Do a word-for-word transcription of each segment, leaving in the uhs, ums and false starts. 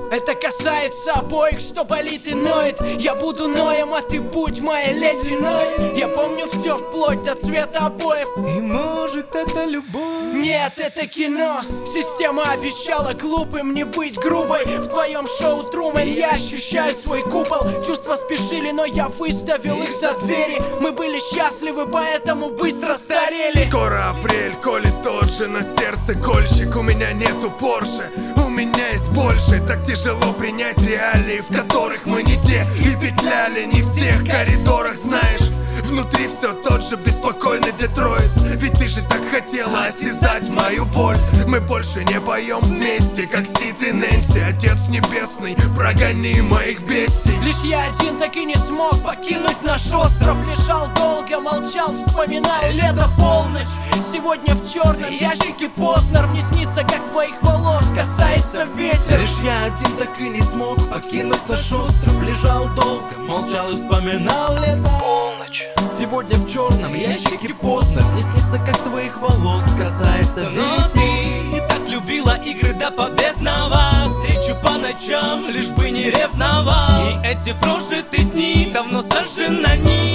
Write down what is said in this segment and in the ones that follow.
Это касается обоих, что болит и ноет. Я буду ноем, а ты будь моей ледяной. Я помню все вплоть до цвета обоев. И может это любовь? Нет, это кино. Система обещала глупым не быть грубой. В твоем шоу Трумэн я ощущаю свой купол. Чувства спешили, но я выставил их за двери. Мы были счастливы, поэтому быстро старели. Скоро апрель, коли тот же, на сердце кольщик. У меня нету Порше, у меня есть больше. Так тяжело принять реалии, в которых мы не те. И петляли не в тех коридорах, знаешь. Внутри все тот же беспокойный Детройт. Ведь ты же так хотела осязать мою боль. Мы больше не поем вместе, как Сид и Нэнси. Отец небесный, прогони моих бестий. Лишь я один так и не смог покинуть наш остров. Лежал долго, молчал, вспоминал лето, полночь. Сегодня в черном ящике Познер. Мне снится, как твоих волос касается ветер. Лишь я один так и не смог покинуть наш остров. Лежал долго, молчал и вспоминал лето, полночь. Сегодня в черном ящике Познер. Мне снится, как твоих волос касается ветер. Но ты так любила игры до победного. Встречу по ночам, лишь бы не ревновал. И эти прожитые дни давно сожжены.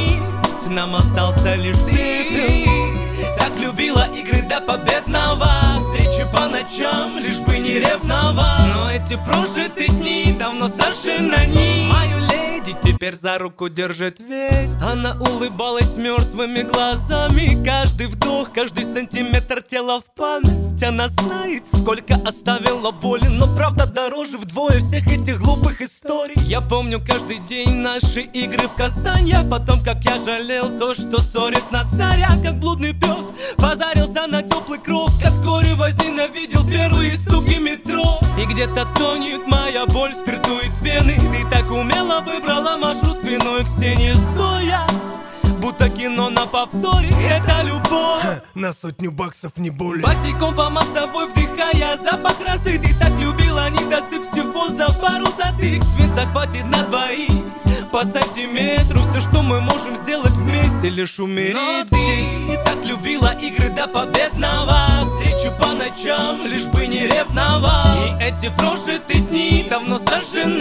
Нам остался лишь ты. Так любила игры до победного. Встречу по ночам, лишь бы не ревновал. Но эти прожитые дни давно сожжены. Мою леди теперь за руку держит ветер. Она улыбалась мертвыми глазами. Каждый вдох, каждый сантиметр тела в память. Она знает, сколько оставила боли. Но правда дороже вдвое всех этих глупых историй. Я помню каждый день наши игры в Казани. А потом, как я жалел то, что ссорит нас заря. Как блудный пес позарился на теплый кров. Как вскоре возненавидел первые стуки метро. И где-то тонет моя боль, спиртует вены. Ты так умело выбрала маршрут спиной к стене стоя. Будто кино на повторе, это любовь. Ха, на сотню баксов не более. Босиком по мостовой вдыхая запах росы. Ты так любила недосып всего за пару затык. Свет захватит на двоих по сантиметру. Все, что мы можем сделать вместе, лишь умереть. Но ты так любила игры до победного. Встречу по ночам, лишь бы не ревновал. И эти прожитые дни давно сожжены.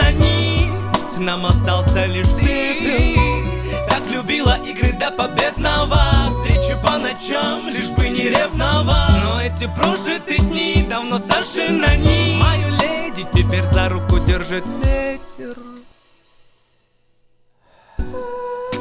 Нам остался лишь ты. Так любила игры до победного. Встречу по ночам, лишь бы не ревновал. Но эти прожитые дни давно сожжены. Мою леди теперь за руку держит ветер.